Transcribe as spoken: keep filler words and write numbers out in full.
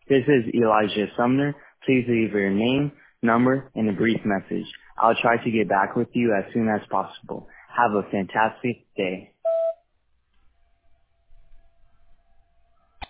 This is Elijah Sumner. Please leave your name, number, and a brief message. I'll try to get back with you as soon as possible. Have a fantastic day.